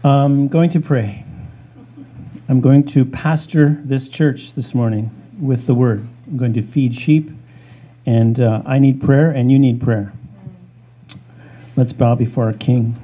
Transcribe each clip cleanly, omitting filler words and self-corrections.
I'm going to pray. I'm going to pastor this church this morning with the word. I'm going to feed sheep, and I need prayer, and you need prayer. Let's bow before our King.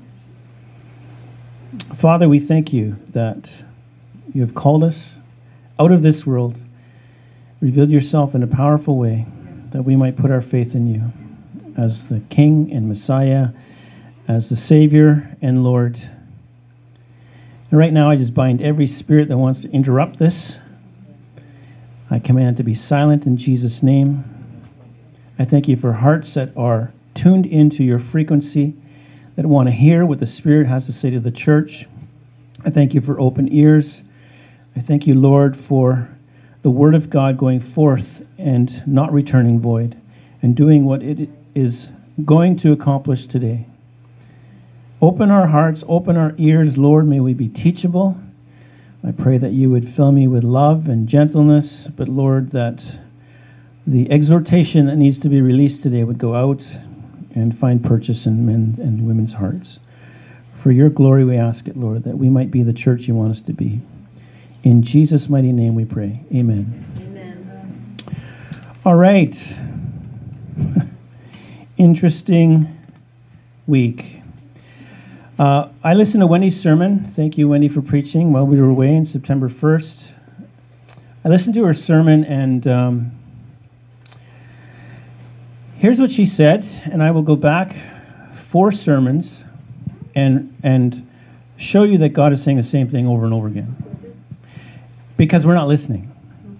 Father, we thank you that you have called us out of this world, revealed yourself in a powerful way, that we might put our faith in you as the King and Messiah, as the Savior and Lord. And right now, I just bind every spirit that wants to interrupt this. I command to be silent in Jesus' name. I thank you for hearts that are tuned into your frequency, that want to hear what the Spirit has to say to the church. I thank you for open ears. I thank you, Lord, for the Word of God going forth and not returning void, and doing what it is going to accomplish today. Open our hearts, open our ears, Lord. May we be teachable. I pray that you would fill me with love and gentleness, but Lord, that the exhortation that needs to be released today would go out and find purchase in men and women's hearts. For your glory we ask it, Lord, that we might be the church you want us to be. In Jesus' mighty name we pray. Amen. Amen. All right. Interesting week. I listened to Wendy's sermon. Thank you, Wendy, for preaching while we were away on September 1st. I listened to her sermon, and here's what she said, and I will go back 4 sermons and show you that God is saying the same thing over and over again, because we're not listening.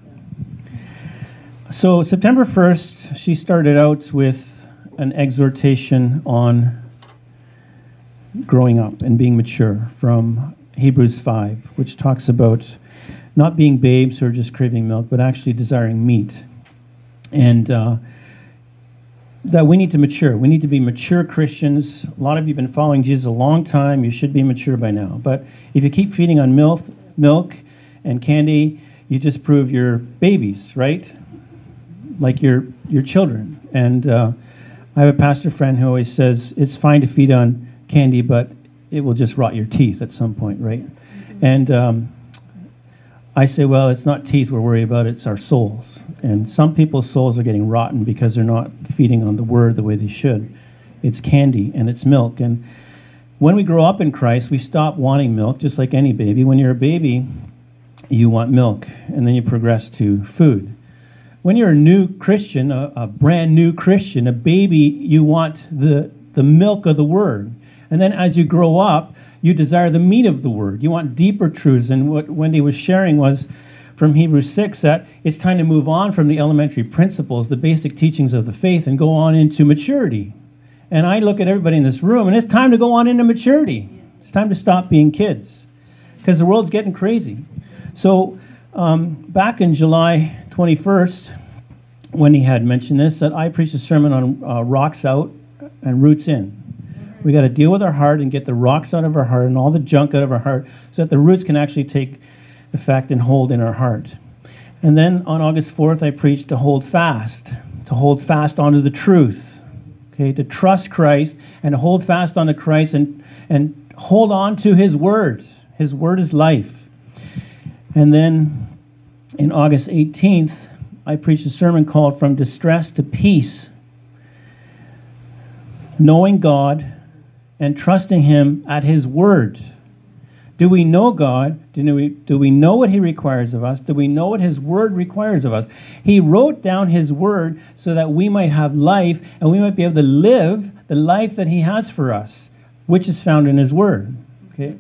So September 1st, she started out with an exhortation on growing up and being mature from Hebrews 5, which talks about not being babes who are just craving milk, but actually desiring meat. And that we need to mature. We need to be mature Christians. A lot of you have been following Jesus a long time. You should be mature by now. But if you keep feeding on milk and candy, you just prove you're babies, right? Like you're children. And I have a pastor friend who always says, it's fine to feed on candy, but it will just rot your teeth at some point, right? Mm-hmm. And I say, well, it's not teeth we're worried about, it's our souls. And some people's souls are getting rotten because they're not feeding on the word the way they should. It's candy and it's milk. And when we grow up in Christ, we stop wanting milk, just like any baby. When you're a baby, you want milk, and then you progress to food. When you're a new Christian, a brand new Christian, a baby, you want the milk of the word. And then as you grow up, you desire the meat of the word. You want deeper truths. And what Wendy was sharing was from Hebrews 6, that it's time to move on from the elementary principles, the basic teachings of the faith, and go on into maturity. And I look at everybody in this room, and it's time to go on into maturity. It's time to stop being kids, because the world's getting crazy. So back in July 21st, Wendy had mentioned this, that I preached a sermon on rocks out and roots in. We got to deal with our heart and get the rocks out of our heart and all the junk out of our heart so that the roots can actually take effect and hold in our heart. And then on August 4th, I preached to hold fast onto the truth, okay, to trust Christ and to hold fast onto Christ and hold on to His Word. His Word is life. And then in August 18th, I preached a sermon called From Distress to Peace, knowing God and trusting Him at His Word. Do we know God? Do we know what He requires of us? Do we know what His Word requires of us? He wrote down His Word so that we might have life and we might be able to live the life that He has for us, which is found in His Word. Okay?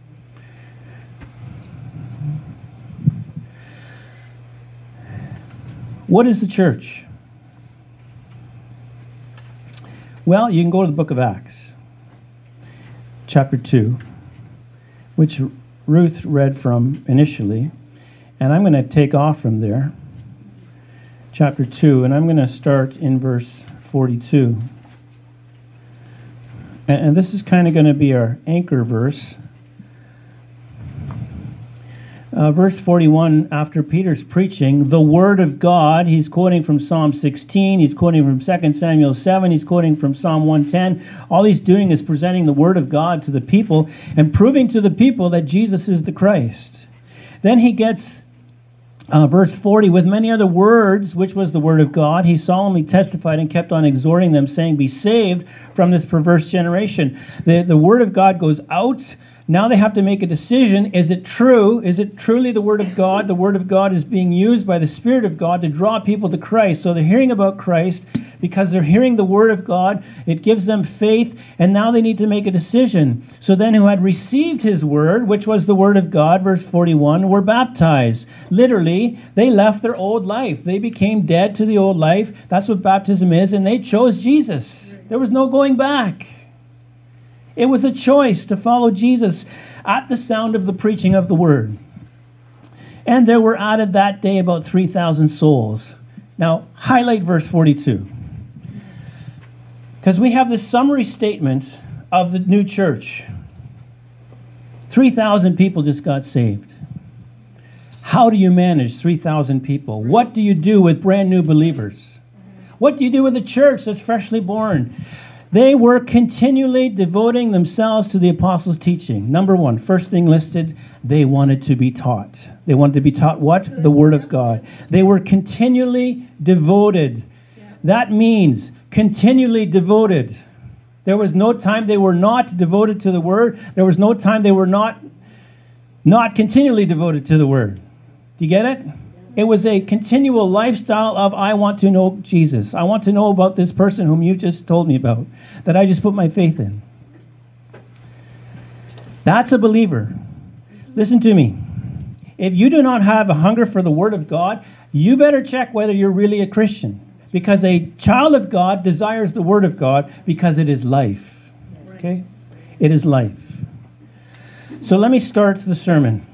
What is the church? Well, you can go to the book of Acts, chapter 2, which Ruth read from initially, and I'm going to take off from there, chapter 2, and I'm going to start in verse 42. And this is kind of going to be our anchor verse. Verse 41, after Peter's preaching, the word of God, he's quoting from Psalm 16, he's quoting from 2 Samuel 7, he's quoting from Psalm 110. All he's doing is presenting the word of God to the people and proving to the people that Jesus is the Christ. Then he gets verse 40, with many other words, which was the word of God, he solemnly testified and kept on exhorting them, saying, be saved from this perverse generation. The word of God goes out. Now they have to make a decision. Is it true? Is it truly the word of God? The word of God is being used by the Spirit of God to draw people to Christ. So they're hearing about Christ because they're hearing the word of God. It gives them faith, and now they need to make a decision. So then who had received his word, which was the word of God, verse 41, were baptized. Literally, they left their old life. They became dead to the old life. That's what baptism is, and they chose Jesus. There was no going back. It was a choice to follow Jesus at the sound of the preaching of the word. And there were added that day about 3,000 souls. Now, highlight verse 42. Because we have this summary statement of the new church. 3,000 people just got saved. How do you manage 3,000 people? What do you do with brand new believers? What do you do with a church that's freshly born? They were continually devoting themselves to the apostles' teaching. Number one, first thing listed, they wanted to be taught. They wanted to be taught what? The Word of God. They were continually devoted. That means continually devoted. There was no time they were not devoted to the Word. There was no time they were not continually devoted to the Word. Do you get it? It was a continual lifestyle of, I want to know Jesus. I want to know about this person whom you just told me about, that I just put my faith in. That's a believer. Listen to me. If you do not have a hunger for the Word of God, you better check whether you're really a Christian. Because a child of God desires the Word of God because it is life. Okay? It is life. So let me start the sermon,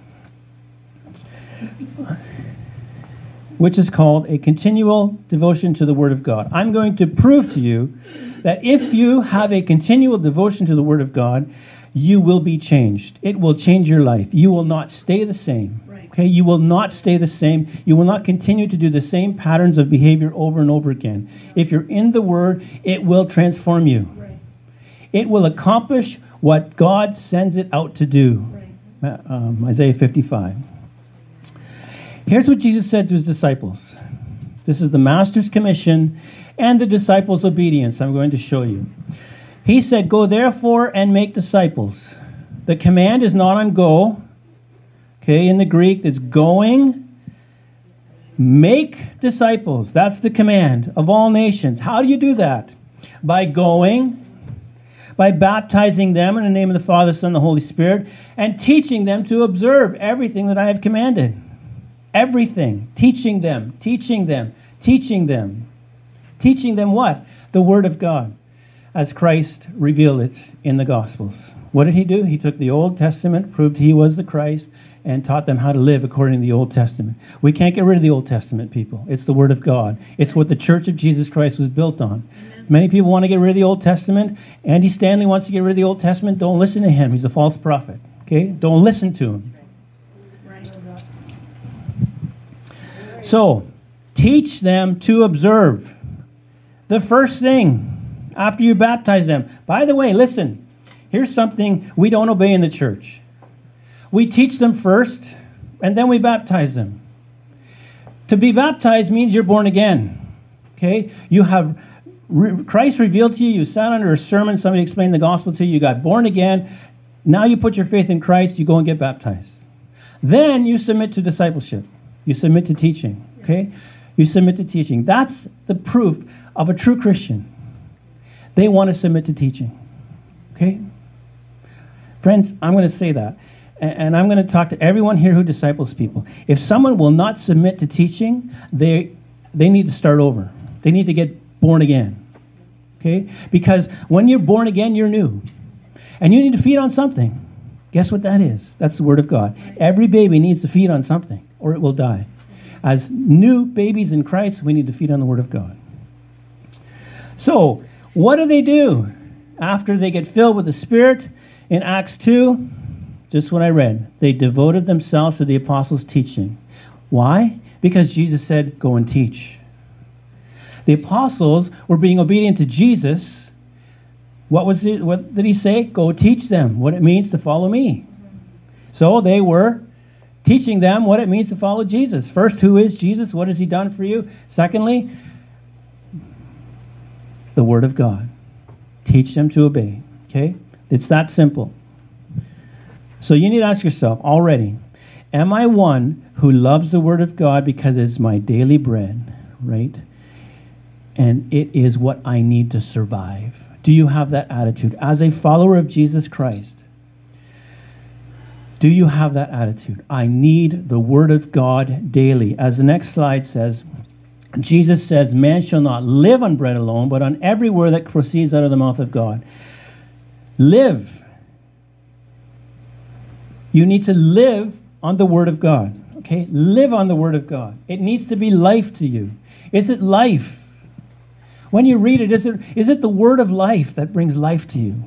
which is called a continual devotion to the Word of God. I'm going to prove to you that if you have a continual devotion to the Word of God, you will be changed. It will change your life. You will not stay the same. Okay? You will not stay the same. You will not continue to do the same patterns of behavior over and over again. If you're in the Word, it will transform you. It will accomplish what God sends it out to do. Isaiah 55. Here's what Jesus said to his disciples. This is the Master's commission and the disciples' obedience. I'm going to show you. He said, go therefore and make disciples. The command is not on go. Okay, in the Greek, it's going. Make disciples. That's the command of all nations. How do you do that? By going, by baptizing them in the name of the Father, Son, and the Holy Spirit, and teaching them to observe everything that I have commanded. Everything. Teaching them, teaching them, teaching them. Teaching them what? The Word of God, as Christ revealed it in the Gospels. What did he do? He took the Old Testament, proved he was the Christ, and taught them how to live according to the Old Testament. We can't get rid of the Old Testament, people. It's the Word of God. It's what the Church of Jesus Christ was built on. Amen. Many people want to get rid of the Old Testament. Andy Stanley wants to get rid of the Old Testament. Don't listen to him. He's a false prophet. Okay? Don't listen to him. So, teach them to observe. The first thing after you baptize them. By the way, listen. Here's something we don't obey in the church. We teach them first, and then we baptize them. To be baptized means you're born again. Okay? You have Christ revealed to you. You sat under a sermon. Somebody explained the gospel to you. You got born again. Now you put your faith in Christ. You go and get baptized. Then you submit to discipleship. You submit to teaching. Okay? You submit to teaching. That's the proof of a true Christian. They want to submit to teaching. Okay? Friends, I'm going to say that. And I'm going to talk to everyone here who disciples people. If someone will not submit to teaching, they need to start over. They need to get born again. Okay? Because when you're born again, you're new. And you need to feed on something. Guess what that is? That's the Word of God. Every baby needs to feed on something, or it will die. As new babies in Christ, we need to feed on the Word of God. So, what do? After they get filled with the Spirit in Acts 2, just what I read. They devoted themselves to the apostles' teaching. Why? Because Jesus said, go and teach. The apostles were being obedient to Jesus. What did he say? Go teach them what it means to follow me. So they were teaching them what it means to follow Jesus. First, who is Jesus? What has he done for you? Secondly, the Word of God. Teach them to obey. Okay? It's that simple. So you need to ask yourself already, am I one who loves the Word of God because it's my daily bread, right? And it is what I need to survive. Do you have that attitude? As a follower of Jesus Christ, do you have that attitude? I need the Word of God daily. As the next slide says, Jesus says, man shall not live on bread alone, but on every word that proceeds out of the mouth of God. Live. You need to live on the Word of God. Okay? Live on the Word of God. It needs to be life to you. Is it life? When you read it, is it the word of life that brings life to you?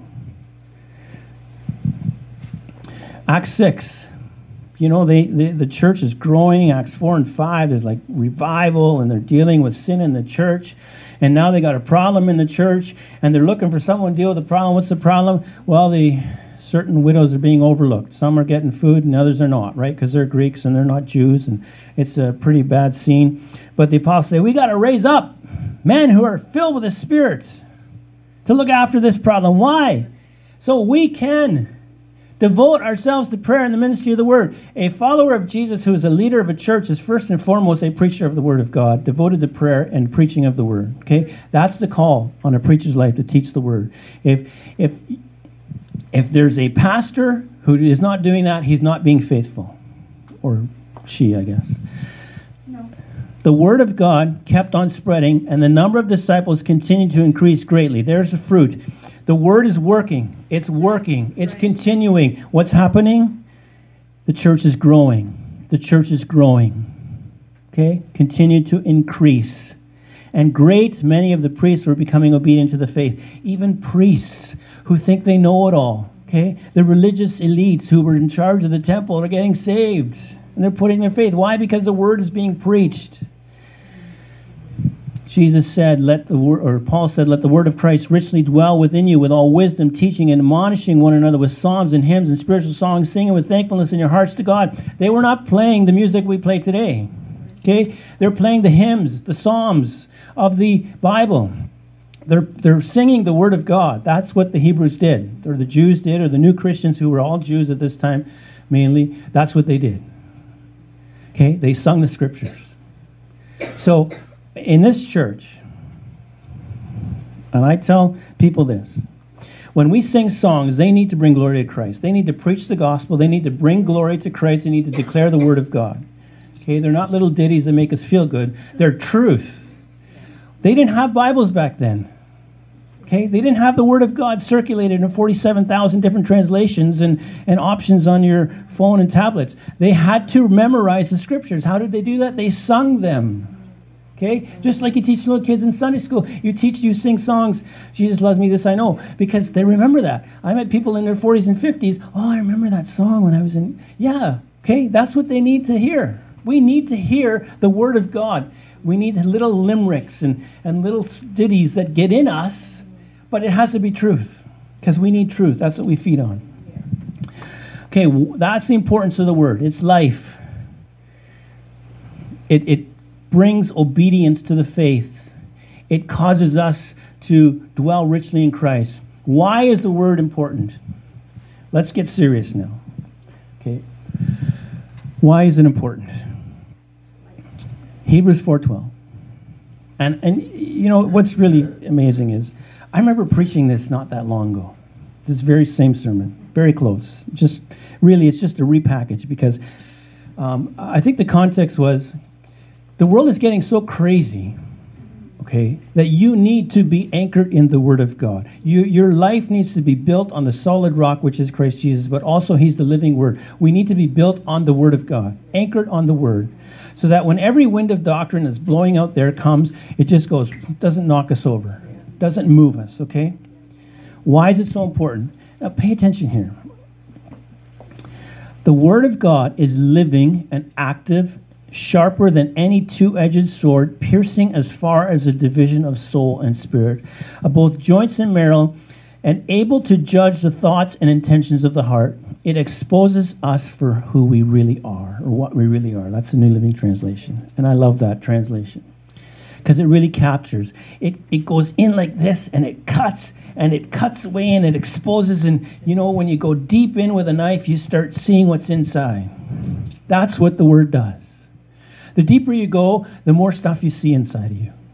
Acts 6. You know, the church is growing. Acts 4 and 5, there's like revival, and they're dealing with sin in the church. And now they got a problem in the church, and they're looking for someone to deal with the problem. What's the problem? Well, certain widows are being overlooked. Some are getting food and others are not, right? Because they're Greeks and they're not Jews, and it's a pretty bad scene. But the apostles say, we got to raise up men who are filled with the Spirit to look after this problem. Why? So we can devote ourselves to prayer and the ministry of the Word. A follower of Jesus who is a leader of a church is first and foremost a preacher of the Word of God, devoted to prayer and preaching of the Word. Okay? That's the call on a preacher's life, to teach the Word. If there's a pastor who is not doing that, he's not being faithful. Or she, I guess. No. The Word of God kept on spreading, and the number of disciples continued to increase greatly. There's the fruit. The Word is working. It's working. It's continuing. What's happening? The church is growing. The church is growing. Okay? Continue to increase. And great many of the priests were becoming obedient to the faith. Even priests who think they know it all. Okay? The religious elites who were in charge of the temple are getting saved. And they're putting their faith. Why? Because the Word is being preached. Jesus said, Paul said, let the word of Christ richly dwell within you with all wisdom, teaching and admonishing one another with psalms and hymns and spiritual songs, singing with thankfulness in your hearts to God. They were not playing the music we play today. Okay? They're playing the hymns, the psalms of the Bible. They're singing the word of God. That's what the Hebrews did, or the Jews did, or the new Christians who were all Jews at this time mainly. That's what they did. Okay? They sung the scriptures. So, in this church, and I tell people this, when we sing songs, they need to bring glory to Christ. They need to preach the gospel. They need to bring glory to Christ. They need to declare the word of God. Okay, they're not little ditties that make us feel good. They're truth. They didn't have Bibles back then. Okay, they didn't have the word of God circulated in 47,000 different translations and options on your phone and tablets. They had to memorize the scriptures. How did they do that? They sung them. Okay? Just like you teach little kids in Sunday school. You sing songs, Jesus loves me, this I know, because they remember that. I met people in their 40s and 50s, I remember that song when I was in, yeah, okay, that's what they need to hear. We need to hear the word of God. We need little limericks and little ditties that get in us, but it has to be truth, because we need truth. That's what we feed on. Okay, that's the importance of the word. It's life. It brings obedience to the faith. It causes us to dwell richly in Christ. Why is the word important? Let's get serious now. Okay. Why is it important? Hebrews 4:12. And you know what's really amazing is I remember preaching this not that long ago. This very same sermon, very close. Just really, it's just a repackage because I think the context was, the world is getting so crazy, okay, that you need to be anchored in the Word of God. Your life needs to be built on the solid rock, which is Christ Jesus, but also He's the living Word. We need to be built on the Word of God, anchored on the Word, so that when every wind of doctrine that's blowing out there comes, it just goes, doesn't knock us over, doesn't move us, okay? Why is it so important? Now, pay attention here. The Word of God is living and active, sharper than any two-edged sword, piercing as far as the division of soul and spirit, of both joints and marrow, and able to judge the thoughts and intentions of the heart. It exposes us for who we really are, or what we really are. That's the New Living Translation. And I love that translation, because it really captures. It goes in like this, and it cuts away, and it exposes. And you know, when you go deep in with a knife, you start seeing what's inside. That's what the Word does. The deeper you go, the more stuff you see inside of you.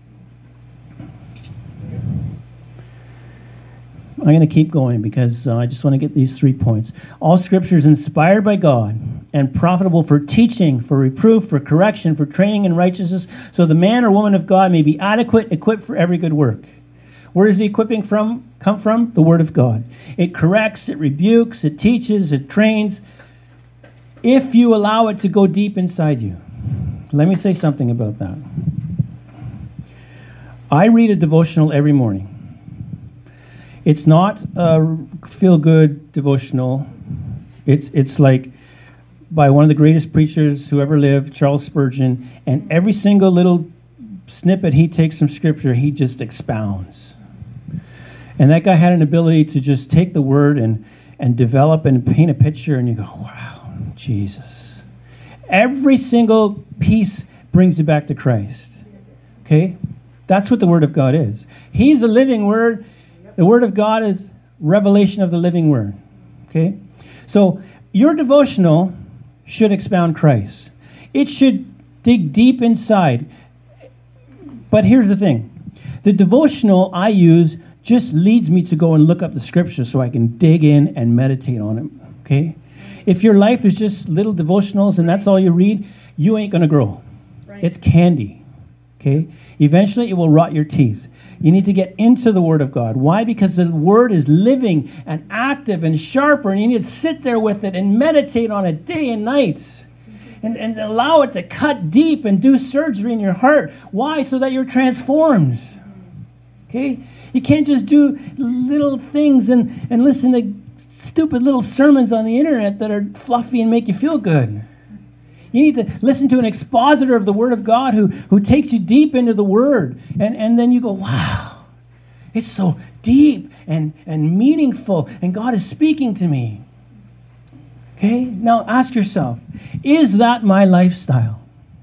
I'm going to keep going because I just want to get these 3 points. All Scripture is inspired by God and profitable for teaching, for reproof, for correction, for training in righteousness, so the man or woman of God may be adequate, equipped for every good work. Where does the equipping come from? The Word of God. It corrects, it rebukes, it teaches, it trains, if you allow it to go deep inside you. Let me say something about that. I read a devotional every morning. It's not a feel-good devotional. It's like by one of the greatest preachers who ever lived, Charles Spurgeon, and every single little snippet he takes from Scripture, he just expounds. And that guy had an ability to just take the Word and develop and paint a picture, and you go, wow, Jesus. Every single piece brings you back to Christ. Okay? That's what the Word of God is. He's the living Word. The Word of God is revelation of the living Word. Okay? So your devotional should expound Christ. It should dig deep inside. But here's the thing. The devotional I use just leads me to go and look up the Scripture so I can dig in and meditate on it. Okay? If your life is just little devotionals and that's all you read, you ain't going to grow. Right. It's candy. Okay? Eventually it will rot your teeth. You need to get into the Word of God. Why? Because the Word is living and active and sharper, and you need to sit there with it and meditate on it day and night. And allow it to cut deep and do surgery in your heart. Why? So that you're transformed. Okay? You can't just do little things and listen to stupid little sermons on the internet that are fluffy and make you feel good. You need to listen to an expositor of the Word of God who takes you deep into the Word. And then you go, wow, it's so deep and meaningful, and God is speaking to me. Okay? Now ask yourself, is that my lifestyle?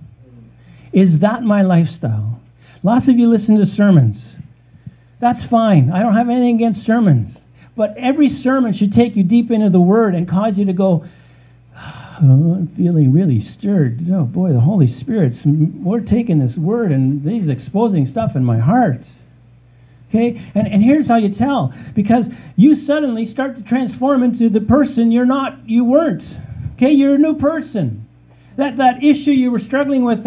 Is that my lifestyle? Lots of you listen to sermons. That's fine. I don't have anything against sermons. But every sermon should take you deep into the Word and cause you to go, oh, I'm feeling really stirred. Oh boy, the Holy Spirit's, we're taking this Word and He's exposing stuff in my heart. Okay? And here's how you tell. Because you suddenly start to transform into the person you weren't. Okay? You're a new person. That issue you were struggling with,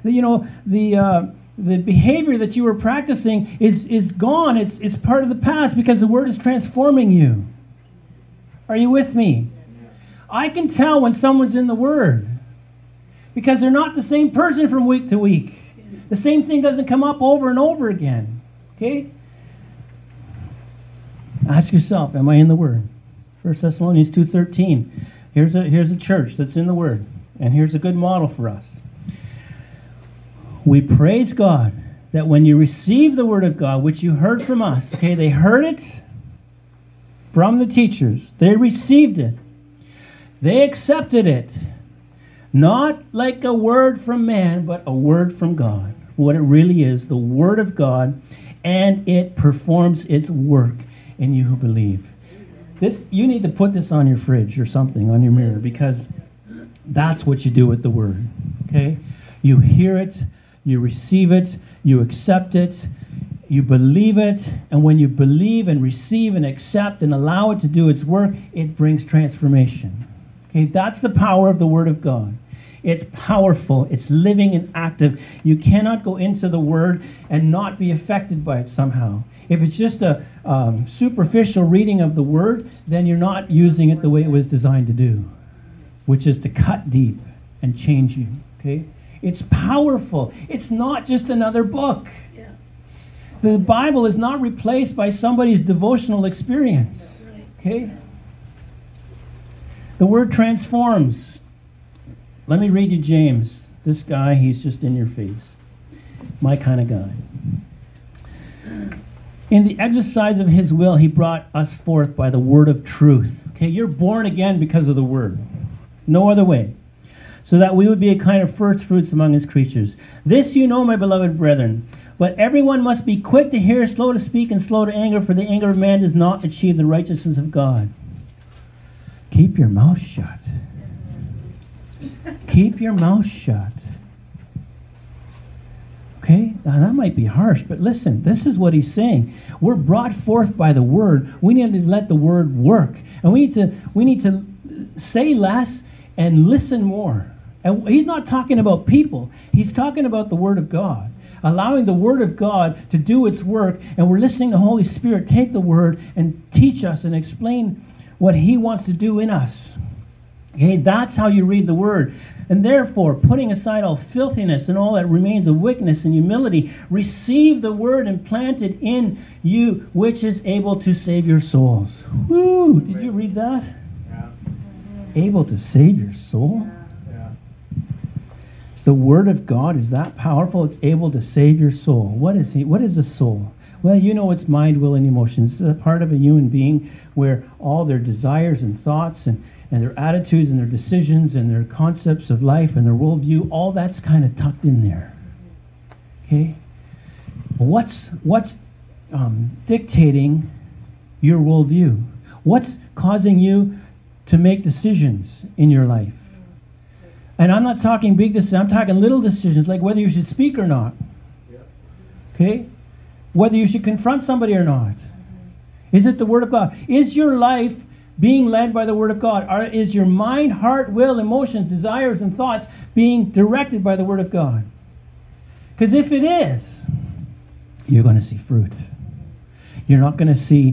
the behavior that you were practicing is gone. It's part of the past because the Word is transforming you. Are you with me? I can tell when someone's in the Word because they're not the same person from week to week. The same thing doesn't come up over and over again. Okay? Ask yourself, am I in the Word? 1 Thessalonians 2:13. Here's a church that's in the Word, and here's a good model for us. We praise God that when you receive the Word of God, which you heard from us, okay, they heard it from the teachers. They received it. They accepted it. Not like a word from man, but a word from God. What it really is, the Word of God, and it performs its work in you who believe. You need to put this on your fridge or something, on your mirror, because that's what you do with the Word. Okay? You hear it, you receive it, you accept it, you believe it, and when you believe and receive and accept and allow it to do its work, it brings transformation. Okay, that's the power of the Word of God. It's powerful. It's living and active. You cannot go into the Word and not be affected by it somehow. If it's just a superficial reading of the Word, then you're not using it the way it was designed to do, which is to cut deep and change you. Okay? It's powerful. It's not just another book. The Bible is not replaced by somebody's devotional experience. Okay? The word transforms. Let me read you James. This guy, he's just in your face. My kind of guy. In the exercise of his will, he brought us forth by the word of truth. Okay, you're born again because of the word. No other way. So that we would be a kind of first fruits among his creatures. This you know, my beloved brethren. But everyone must be quick to hear, slow to speak, and slow to anger, for the anger of man does not achieve the righteousness of God. Keep your mouth shut. Keep your mouth shut. Okay, now that might be harsh, but listen, this is what he's saying. We're brought forth by the word. We need to let the word work. And we need to say less and listen more. And he's not talking about people. He's talking about the word of God. Allowing the word of God to do its work, and we're listening to the Holy Spirit take the word and teach us and explain what he wants to do in us. Okay, that's how you read the word. And therefore, putting aside all filthiness and all that remains of wickedness and humility, receive the word implanted in you, which is able to save your souls. Woo! Did you read that? Yeah. Able to save your soul? Yeah. The word of God is that powerful, it's able to save your soul. What is a soul? Well, you know it's mind, will, and emotions. It's a part of a human being where all their desires and thoughts and their attitudes and their decisions and their concepts of life and their worldview, all that's kind of tucked in there. Okay? What's dictating your worldview? What's causing you to make decisions in your life? And I'm not talking big decisions, I'm talking little decisions, like whether you should speak or not. Okay? Whether you should confront somebody or not. Is it the Word of God? Is your life being led by the Word of God? Or is your mind, heart, will, emotions, desires, and thoughts being directed by the Word of God? Because if it is, you're going to see fruit. You're not going to see,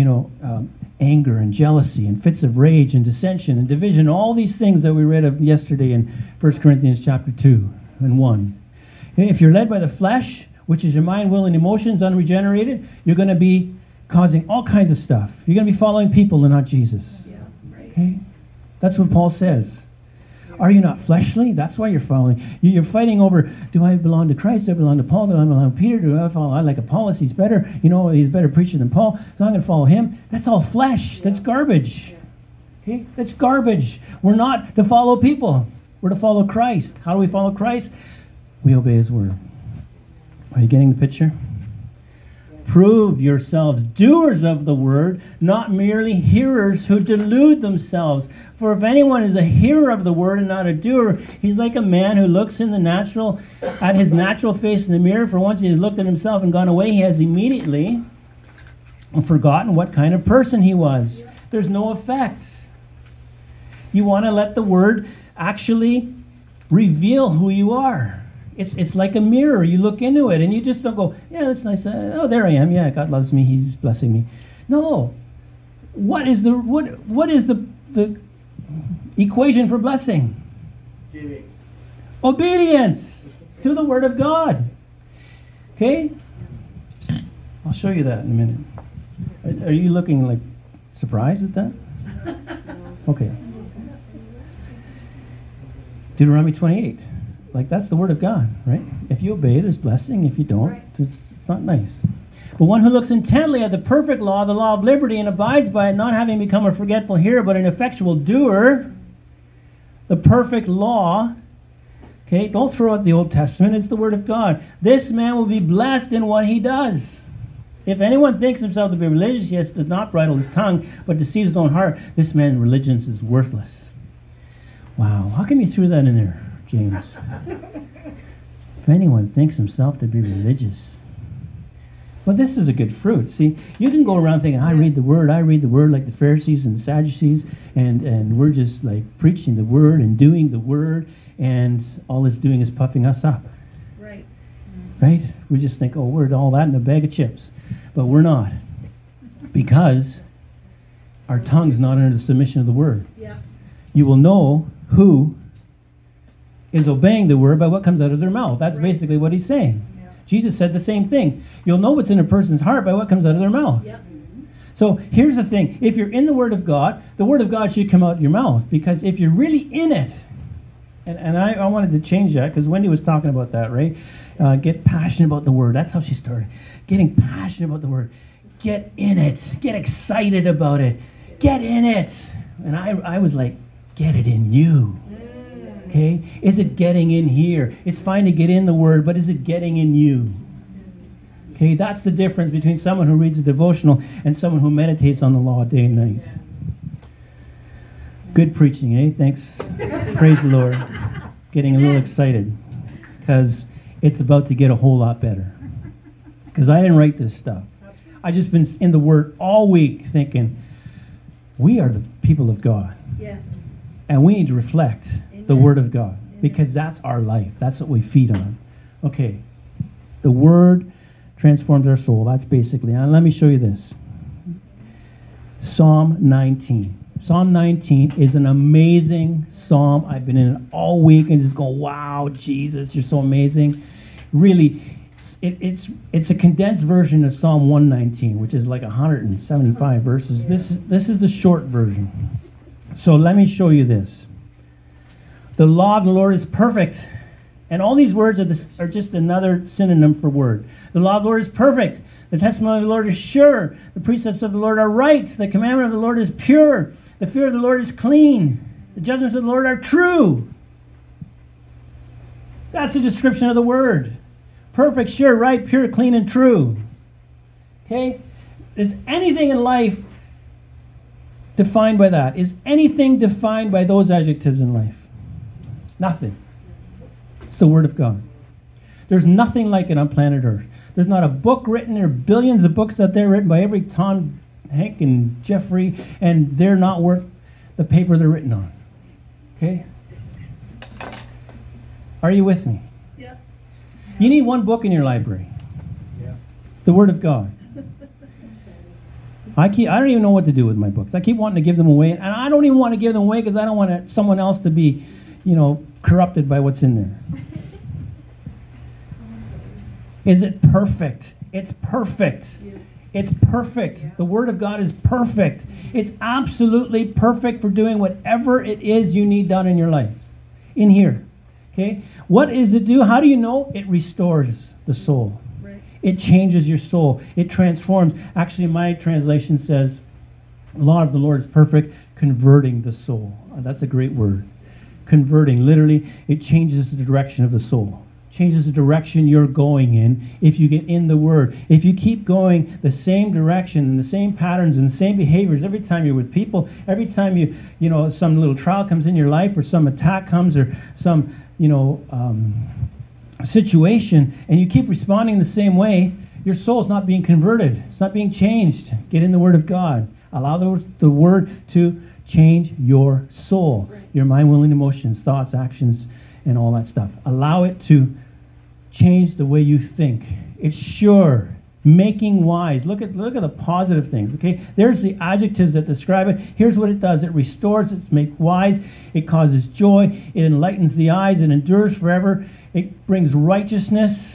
anger and jealousy and fits of rage and dissension and division, all these things that we read of yesterday in 1 Corinthians chapter 2 and 1. If you're led by the flesh, which is your mind, will, and emotions, unregenerated, you're going to be causing all kinds of stuff. You're going to be following people and not Jesus. Yeah, right. Okay? That's what Paul says. Are you not fleshly? That's why you're following. You're fighting over, do I belong to Christ? Do I belong to Paul? Do I belong to Peter? Do I follow? I like Apollos. He's better. He's a better preacher than Paul, so I'm going to follow him. That's all flesh. That's garbage. Okay? That's garbage. We're not to follow people. We're to follow Christ. How do we follow Christ? We obey his word. Are you getting the picture? Prove yourselves doers of the word, not merely hearers who delude themselves. For if anyone is a hearer of the word and not a doer, he's like a man who looks at his natural face in the mirror. For once he has looked at himself and gone away, he has immediately forgotten what kind of person he was. There's no effect. You want to let the word actually reveal who you are. It's like a mirror. You look into it and you just don't go, yeah, that's nice. Oh, there I am. Yeah, God loves me. He's blessing me. No. What is the equation for blessing? Giving. Obedience to the word of God. Okay? I'll show you that in a minute. Are you looking like surprised at that? Okay. Deuteronomy 28. Like, that's the word of God, right? If you obey, there's blessing. If you don't, it's not nice. But one who looks intently at the perfect law, the law of liberty, and abides by it, not having become a forgetful hearer, but an effectual doer, the perfect law, okay, don't throw out the Old Testament, it's the word of God. This man will be blessed in what he does. If anyone thinks himself to be religious, yet does not bridle his tongue, but deceives his own heart, this man's religion is worthless. Wow, how come you threw that in there, James? If anyone thinks himself to be religious. Well, this is a good fruit. See, you can go around thinking, I read the word like the Pharisees and the Sadducees, and we're just like preaching the word and doing the word, and all it's doing is puffing us up. Right. Right? We just think, oh, we're all that in a bag of chips. But we're not. Because our tongue's not under the submission of the word. Yeah. You will know who is obeying the word by what comes out of their mouth. That's basically what he's saying. Yeah. Jesus said the same thing. You'll know what's in a person's heart by what comes out of their mouth. Yep. So here's the thing. If you're in the Word of God should come out of your mouth. Because if you're really in it, and I wanted to change that because Wendy was talking about that, right? Get passionate about the Word. That's how she started. Getting passionate about the Word. Get in it. Get excited about it. Get in it. And I was like, get it in you. Okay? Is it getting in here? It's fine to get in the Word, but is it getting in you? Okay, that's the difference between someone who reads a devotional and someone who meditates on the law day and night. Good preaching, eh? Thanks. Praise the Lord. Getting a little excited because it's about to get a whole lot better. Because I didn't write this stuff. I just been in the Word all week thinking, we are the people of God. Yes. And we need to reflect the Amen. Word of God because that's our life. That's what we feed on. Okay, the Word transforms our soul. That's basically. Now let me show you this. Psalm 19. Psalm 19 is an amazing psalm. I've been in it all week and just go, wow, Jesus, you're so amazing. Really, it's a condensed version of Psalm 119, which is like 175 verses. This is the short version. So let me show you this. The law of the Lord is perfect. And all these words are just another synonym for word. The law of the Lord is perfect. The testimony of the Lord is sure. The precepts of the Lord are right. The commandment of the Lord is pure. The fear of the Lord is clean. The judgments of the Lord are true. That's a description of the word. Perfect, sure, right, pure, clean, and true. Okay? Is anything in life defined by that? Is anything defined by those adjectives in life? Nothing. It's the Word of God. There's nothing like it on planet Earth. There's not a book written. There are billions of books out there written by every Tom, Hank, and Jeffrey, and they're not worth the paper they're written on. Okay? Are you with me? Yeah. You need one book in your library. Yeah. The Word of God. I don't even know what to do with my books. I keep wanting to give them away, and I don't even want to give them away because I don't want someone else to be, corrupted by what's in there. Is it perfect? It's perfect. Yeah. It's perfect. The Word of God is perfect. It's absolutely perfect for doing whatever it is you need done in your life. In here. Okay? What does it do? How do you know? It restores the soul. Right. It changes your soul. It transforms. Actually, my translation says, the law of the Lord is perfect, converting the soul. That's a great word. Converting. Literally, it changes the direction of the soul. Changes the direction you're going in if you get in the Word. If you keep going the same direction and the same patterns and the same behaviors every time you're with people, every time some little trial comes in your life or some attack comes or some, situation, and you keep responding the same way, your soul's not being converted. It's not being changed. Get in the Word of God. Allow the Word to change your soul, your mind, will, and emotions, thoughts, actions, and all that stuff. Allow it to change the way you think. It's sure, making wise. Look at the positive things. Okay, there's the adjectives that describe it. Here's what it does: it restores, it makes wise, it causes joy, it enlightens the eyes, it endures forever, it brings righteousness.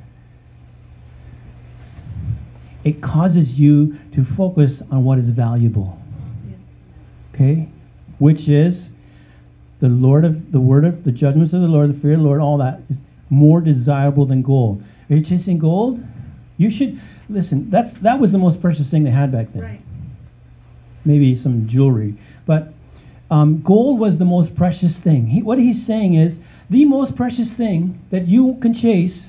It causes you to focus on what is valuable. Okay, which is the the judgments of the Lord, the fear of the Lord, all that is more desirable than gold. Are you chasing gold? You should listen. That was the most precious thing they had back then. Right. Maybe some jewelry, but gold was the most precious thing. What he's saying is the most precious thing that you can chase.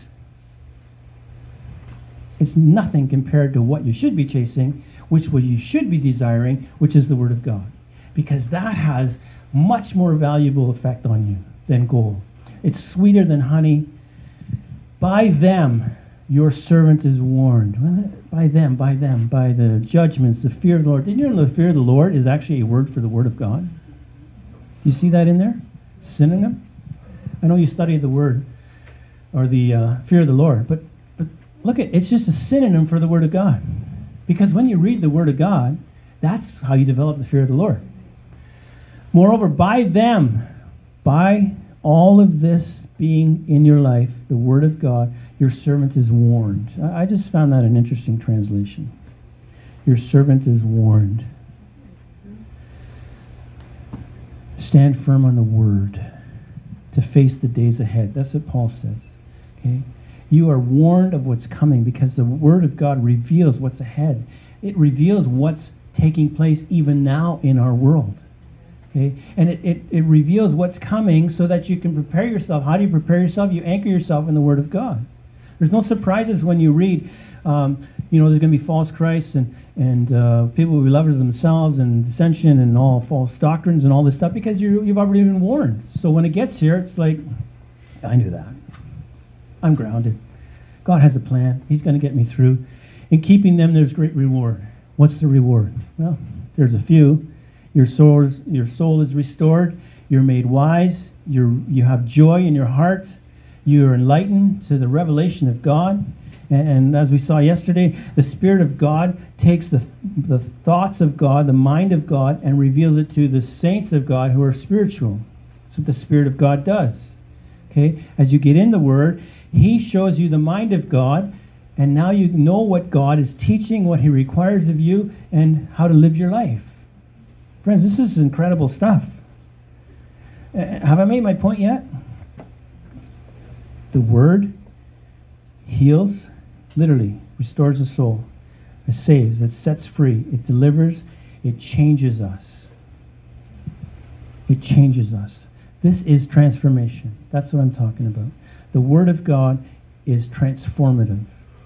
It's nothing compared to what you should be chasing, which what you should be desiring, which is the Word of God, because that has much more valuable effect on you than gold. It's sweeter than honey. By them, your servant is warned. By them, by the judgments, the fear of the Lord. Did you know the fear of the Lord is actually a word for the Word of God? Do you see that in there? Synonym? I know you studied the word, or the fear of the Lord, but look it's just a synonym for the Word of God. Because when you read the Word of God, that's how you develop the fear of the Lord. Moreover, by them, by all of this being in your life, the Word of God, your servant is warned. I just found that an interesting translation. Your servant is warned. Stand firm on the word to face the days ahead. That's what Paul says. Okay? You are warned of what's coming because the word of God reveals what's ahead. It reveals what's taking place even now in our world. Okay? And it reveals what's coming so that you can prepare yourself. How do you prepare yourself? You anchor yourself in the word of God. There's no surprises when you read, there's going to be false Christs and people will be lovers of themselves and dissension and all false doctrines and all this stuff because you've already been warned. So when it gets here, it's like, I knew that. I'm grounded. God has a plan. He's going to get me through. In keeping them, there's great reward. What's the reward? Well, there's a few. Your soul is restored. You're made wise. You have joy in your heart. You're enlightened to the revelation of God. And as we saw yesterday, the Spirit of God takes the thoughts of God, the mind of God, and reveals it to the saints of God who are spiritual. That's what the Spirit of God does. Okay? As you get in the Word, He shows you the mind of God, and now you know what God is teaching, what He requires of you, and how to live your life. Friends, this is incredible stuff. Have I made my point yet? The Word heals, literally, restores the soul. It saves, it sets free, it delivers, it changes us. It changes us. This is transformation. That's what I'm talking about. The Word of God is transformative.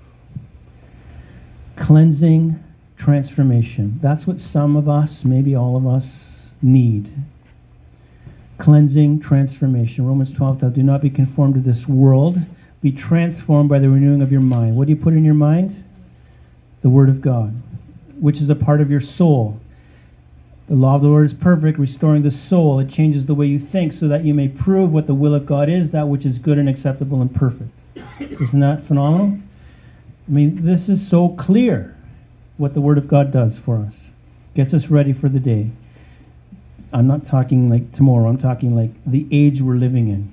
Cleansing, transformation. That's what some of us, maybe all of us, need. Cleansing, transformation. Romans 12, do not be conformed to this world. Be transformed by the renewing of your mind. What do you put in your mind? The Word of God, which is a part of your soul. The law of the Lord is perfect, restoring the soul. It changes the way you think so that you may prove what the will of God is, that which is good and acceptable and perfect. Isn't that phenomenal? I mean, this is so clear what the Word of God does for us. Gets us ready for the day. I'm not talking like tomorrow. I'm talking like the age we're living in.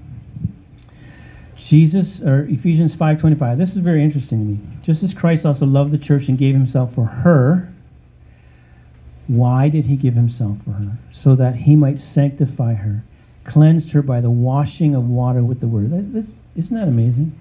Ephesians 5:25. This is very interesting to me. Just as Christ also loved the church and gave himself for her. Why did he give himself for her? So that he might sanctify her, cleansed her by the washing of water with the word. Isn't that amazing?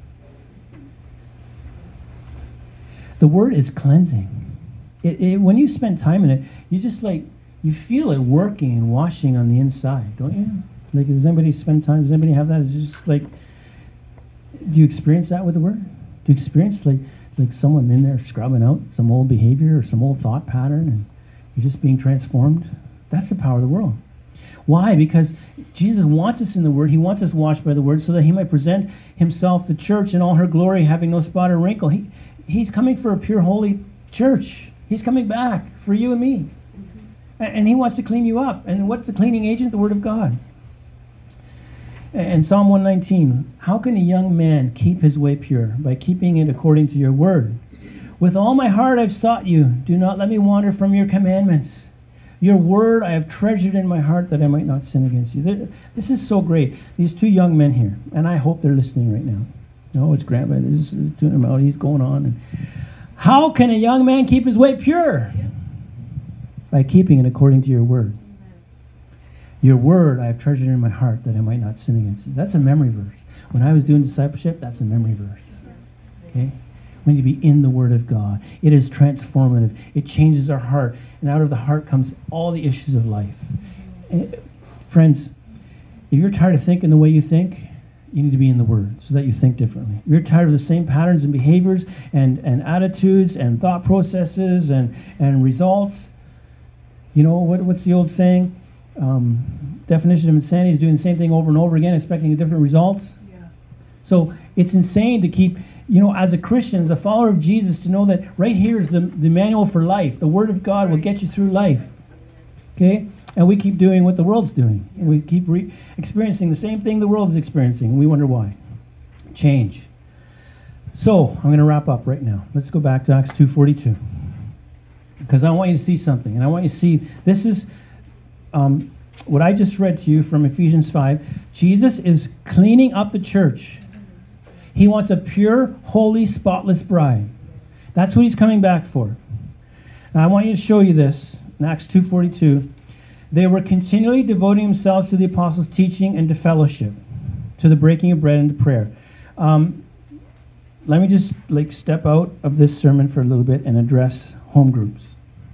The word is cleansing. When you spend time in it, you just you feel it working and washing on the inside, don't you? Like, does anybody spend time? Does anybody have that? It's just like, do you experience that with the word? Do you experience like someone in there scrubbing out some old behavior or some old thought pattern and you're just being transformed? That's the power of the world. Why? Because Jesus wants us in the Word. He wants us washed by the Word so that he might present himself, the church, in all her glory, having no spot or wrinkle. He's coming for a pure, holy church. He's coming back for you and me. And he wants to clean you up. And what's the cleaning agent? The Word of God. And Psalm 119, how can a young man keep his way pure? By keeping it according to your word. With all my heart I've sought you. Do not let me wander from your commandments. Your word I have treasured in my heart that I might not sin against you. This is so great. These two young men here, and I hope they're listening right now. No, it's Grant, but this is tuning him out. He's going on. And how can a young man keep his way pure? By keeping it according to your word. Your word I have treasured in my heart that I might not sin against you. That's a memory verse. When I was doing discipleship, that's a memory verse. Okay? We need to be in the Word of God. It is transformative. It changes our heart. And out of the heart comes all the issues of life. And, friends, if you're tired of thinking the way you think, you need to be in the Word so that you think differently. If you're tired of the same patterns and behaviors and attitudes and thought processes and results, you know, what's the old saying? Definition of insanity is doing the same thing over and over again, expecting different results. Yeah. So it's insane to keep, as a Christian, as a follower of Jesus, to know that right here is the manual for life. The Word of God will get you through life. Okay? And we keep doing what the world's doing. And we keep experiencing the same thing the world is experiencing. And we wonder why. Change. So, I'm going to wrap up right now. Let's go back to Acts 2:42. Because I want you to see something. And I want you to see, this is what I just read to you from Ephesians 5. Jesus is cleaning up the church. He wants a pure, holy, spotless bride. That's what he's coming back for. Now I want you to show you this. In Acts 2:42, they were continually devoting themselves to the apostles' teaching and to fellowship, to the breaking of bread and to prayer. Let me just step out of this sermon for a little bit and address home groups.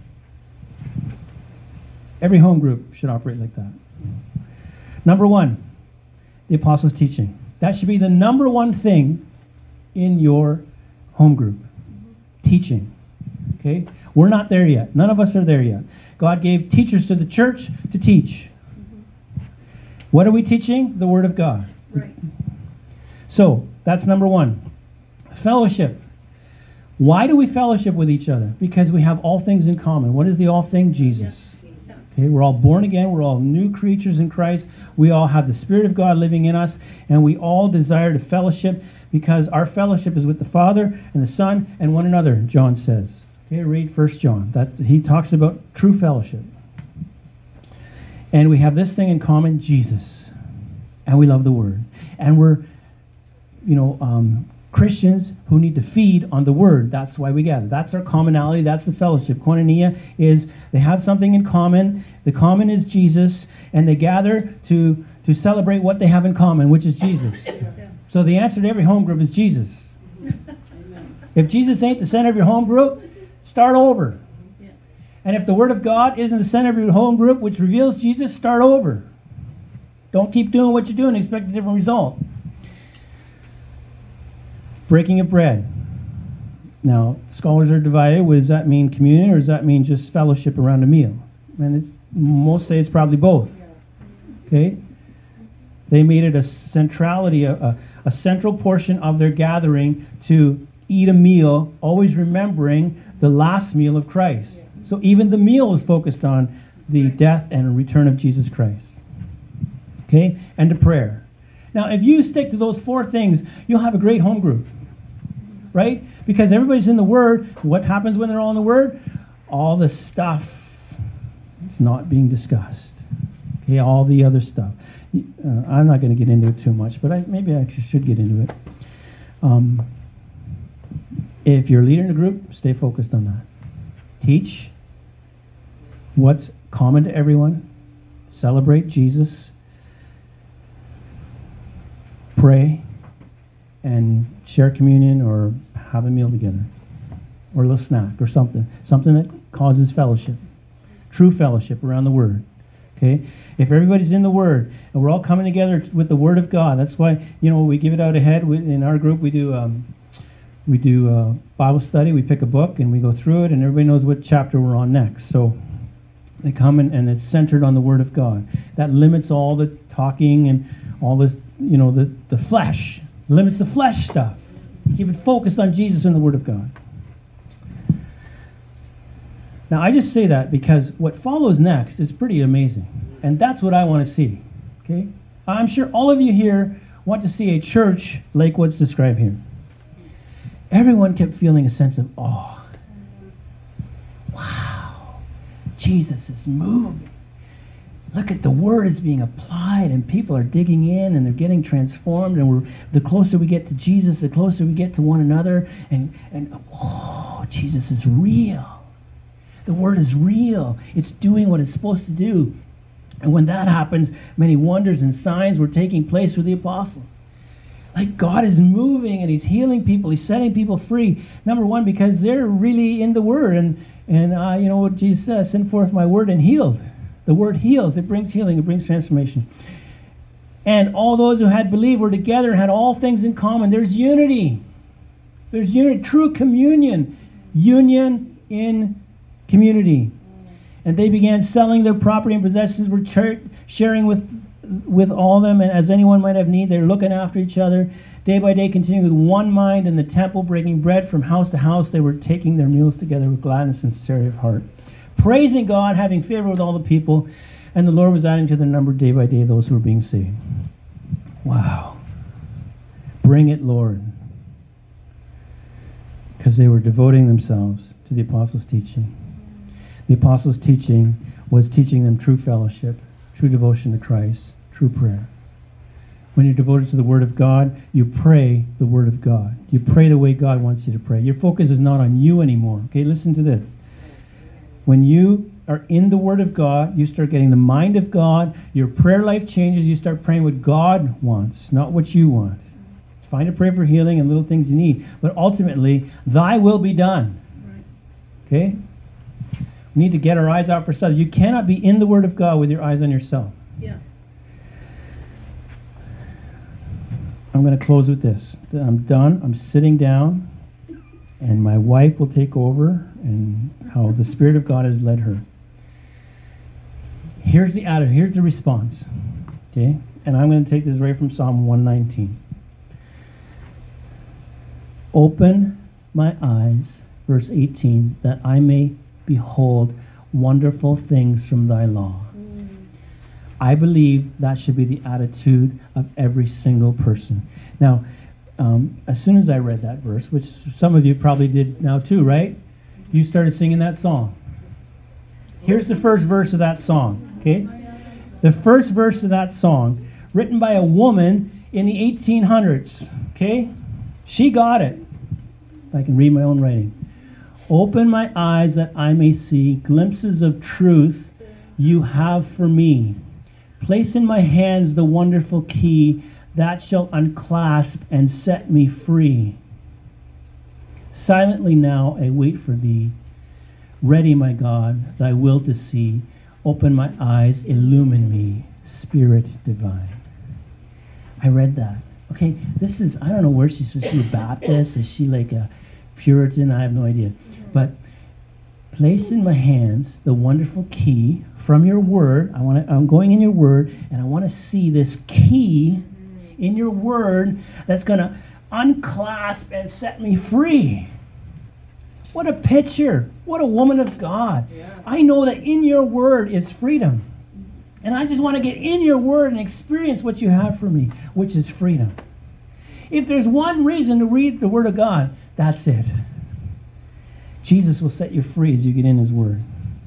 Every home group should operate like that. Number one, the apostles' teaching. That should be the number one thing in your home group. Teaching. Okay? We're not there yet. None of us are there yet. God gave teachers to the church to teach. What are we teaching? The Word of God. Right. So, that's number one. Fellowship. Why do we fellowship with each other? Because we have all things in common. What is the all thing? Jesus. Okay, we're all born again. We're all new creatures in Christ. We all have the Spirit of God living in us, and we all desire to fellowship because our fellowship is with the Father and the Son and one another, John says. Okay, read 1 John. That he talks about true fellowship. And we have this thing in common, Jesus. And we love the Word. And we're, Christians who need to feed on the Word. That's why we gather. That's our commonality. That's the fellowship. Koinonia is they have something in common. The common is Jesus, and they gather to celebrate what they have in common, which is Jesus. So the answer to every home group is Jesus. If Jesus ain't the center of your home group, start over. And if the Word of God isn't the center of your home group, which reveals Jesus, start over. Don't keep doing what you're doing and expect a different result. Breaking of bread. Now, scholars are divided. Does that mean communion or does that mean just fellowship around a meal? And most say it's probably both. Okay? They made it a centrality, a central portion of their gathering to eat a meal, always remembering the last meal of Christ. So even the meal was focused on the death and return of Jesus Christ. Okay? And to prayer. Now, if you stick to those four things, you'll have a great home group. Right? Because everybody's in the Word. What happens when they're all in the Word? All the stuff is not being discussed. Okay, all the other stuff. I'm not going to get into it too much, but maybe I should get into it. If you're a leader in a group, stay focused on that. Teach what's common to everyone. Celebrate Jesus. Pray. And share communion or have a meal together. Or a little snack or something. Something that causes fellowship. True fellowship around the Word. Okay? If everybody's in the Word and we're all coming together with the Word of God, that's why, we give it out ahead. In our group, we do Bible study. We pick a book and we go through it and everybody knows what chapter we're on next. So they come and it's centered on the Word of God. That limits all the talking and all the, the flesh. Limits the flesh stuff. Keep it focused on Jesus and the Word of God. Now, I just say that because what follows next is pretty amazing. And that's what I want to see. Okay? I'm sure all of you here want to see a church like what's described here. Everyone kept feeling a sense of awe. Wow. Jesus is moving. Look at the Word is being applied and people are digging in and they're getting transformed, and the closer we get to Jesus, the closer we get to one another, and Jesus is real. The Word is real. It's doing what it's supposed to do. And when that happens, many wonders and signs were taking place for the apostles. Like God is moving and He's healing people. He's setting people free. Number one, because they're really in the Word. And you know what Jesus says, send forth my Word and healed. The Word heals. It brings healing. It brings transformation. And all those who had believed were together and had all things in common. There's unity. There's unity. True communion. Union in community. And they began selling their property and possessions, were sharing with all of them, and as anyone might have need, they're looking after each other. Day by day, continuing with one mind in the temple, breaking bread from house to house. They were taking their meals together with gladness and sincerity of heart, praising God, having favor with all the people, and the Lord was adding to their number day by day those who were being saved. Wow. Bring it, Lord. Because they were devoting themselves to the apostles' teaching. The apostles' teaching was teaching them true fellowship, true devotion to Christ, true prayer. When you're devoted to the Word of God, you pray the Word of God. You pray the way God wants you to pray. Your focus is not on you anymore. Okay, listen to this. When you are in the Word of God, you start getting the mind of God. Your prayer life changes. You start praying what God wants, not what you want. It's fine to pray for healing and little things you need, but ultimately, thy will be done. Okay? We need to get our eyes out for self. You cannot be in the Word of God with your eyes on yourself. Yeah. I'm going to close with this. I'm done. I'm sitting down, and my wife will take over, and how the Spirit of God has led her. Here's the attitude. Here's the response. Okay? And I'm going to take this right from Psalm 119. Open my eyes, verse 18, that I may behold wonderful things from thy law. I believe that should be the attitude of every single person. Now, as soon as I read that verse, which some of you probably did now too, right? You started singing that song. Here's the first verse of that song, okay? The first verse of that song, written by a woman in the 1800s, okay? She got it. If I can read my own writing. Open my eyes that I may see glimpses of truth you have for me. Place in my hands the wonderful key that shall unclasp and set me free. Silently now I wait for thee. Ready, my God, thy will to see. Open my eyes, illumine me, Spirit divine. I read that. Okay, this is, I don't know where she's a Baptist? Is she like a Puritan? I have no idea. But place in my hands the wonderful key from your word. I'm going in your word, and I want to see this key in your word that's going to unclasp and set me free. What a picture. What a woman of God. Yeah. I know that in your word is freedom. And I just want to get in your word and experience what you have for me, which is freedom. If there's one reason to read the word of God, that's it. Jesus will set you free as you get in his word.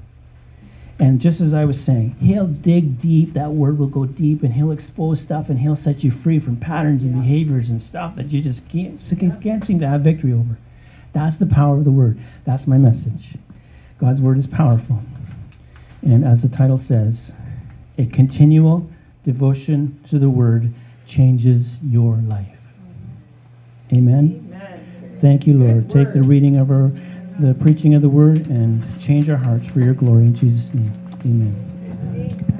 And just as I was saying, he'll dig deep. That word will go deep, and he'll expose stuff, and he'll set you free from patterns and behaviors and stuff that you just can't seem to have victory over. That's the power of the word. That's my message. God's word is powerful. And as the title says, a continual devotion to the word changes your life. Amen? Amen. Thank you, Lord. Take the reading of the preaching of the word and change our hearts for your glory in Jesus' name. Amen.